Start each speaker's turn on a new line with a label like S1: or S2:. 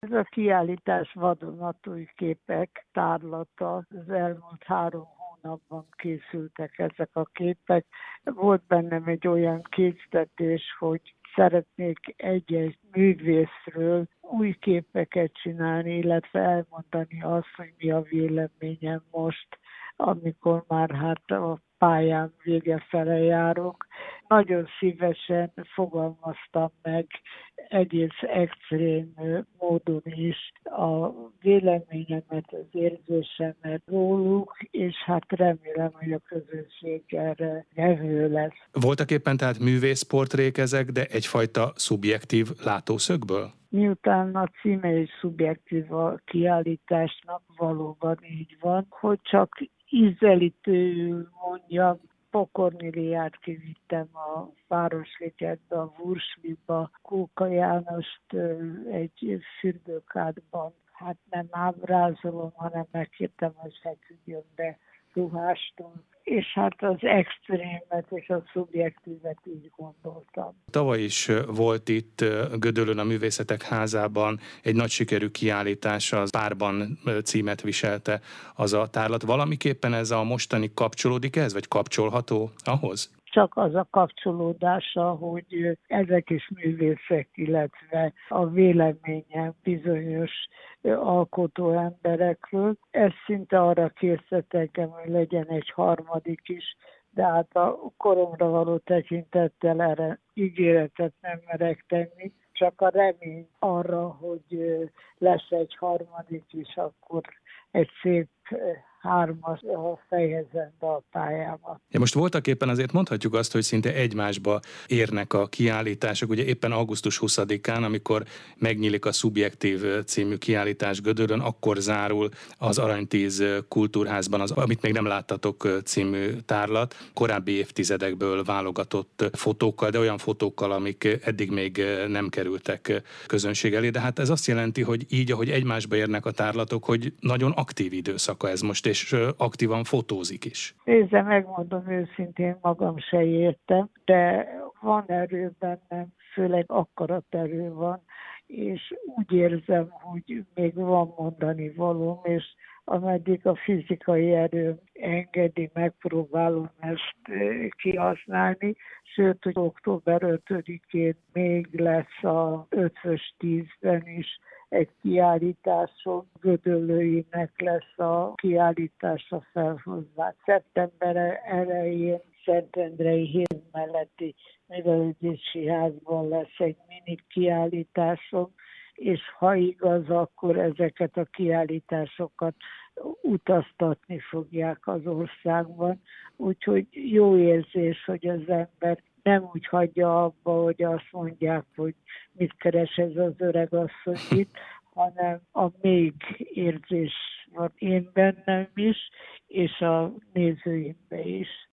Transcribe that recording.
S1: Ez a kiállítás vadonatúj képek tárlata. Az elmúlt 3 hónapban készültek ezek a képek. Volt bennem egy olyan késztetés, hogy szeretnék egy-egy művészről új képeket csinálni, illetve elmondani azt, hogy mi a véleményem most, amikor már a pályám vége fele járok. Nagyon szívesen fogalmaztam meg egész extrém módon is a véleményemet, az érzésemet róluk, és remélem, hogy a közönség erre vevő lesz.
S2: Voltak éppen tehát művészportrék ezek, de egyfajta szubjektív látószögből?
S1: Miután a címe és szubjektív a kiállításnak, valóban így van, hogy csak ízelítőül mondjam, Pokorniliát kivittem a Városligetbe, a Vursliba, Kóka Jánost egy fürdőkádban, nem ábrázolom, hanem megkértem, hogy feküdjön be ruhástól. És az extrémet és a szubjektívet így gondoltam.
S2: Tavaly is volt itt Gödöllőn a Művészetek Házában egy nagy sikerű kiállítás, az Párban címet viselte az a tárlat. Valamiképpen ez a mostani kapcsolódik ez, vagy kapcsolható ahhoz?
S1: Csak az a kapcsolódása, hogy ezek is művészek, illetve a véleményem bizonyos alkotó emberekről. Ez szinte arra készített engem, hogy legyen egy harmadik is, de a koromra való tekintettel erre ígéretet nem merek tenni, csak a remény arra, hogy lesz egy harmadik is, akkor egy szép 3-as fejezem be a pályámat.
S2: Most voltaképpen azért mondhatjuk azt, hogy szinte egymásba érnek a kiállítások. Ugye éppen augusztus 20-án, amikor megnyílik a Szubjektív című kiállítás Gödöllőn, akkor zárul az Aranytíz Kultúrházban az Amit még nem láttatok című tárlat, korábbi évtizedekből válogatott fotókkal, de olyan fotókkal, amik eddig még nem kerültek közönség elé. De ez azt jelenti, hogy így, ahogy egymásba érnek a tárlatok, hogy nagyon aktív időszaka ez most, és aktívan fotózik is.
S1: Nézze, megmondom őszintén, magam se értem, de van erő bennem, főleg akaraterő van, és úgy érzem, hogy még van mondani valóm, és ameddig a fizikai erőm engedi, megpróbálom ezt kihasználni, sőt, hogy október 5-én még lesz a 5-ös 10-ben is egy kiállításon, Gödöllőinek lesz a kiállítása felhozva. Szeptember elején Szentendrei híd melletti művelődési házban lesz egy mini kiállításon, és ha igaz, akkor ezeket a kiállításokat utaztatni fogják az országban. Úgyhogy jó érzés, hogy az ember nem úgy hagyja abba, hogy azt mondják, hogy mit keres ez az öreg asszony itt, hanem a még érzés van én bennem is, és a nézőimben is.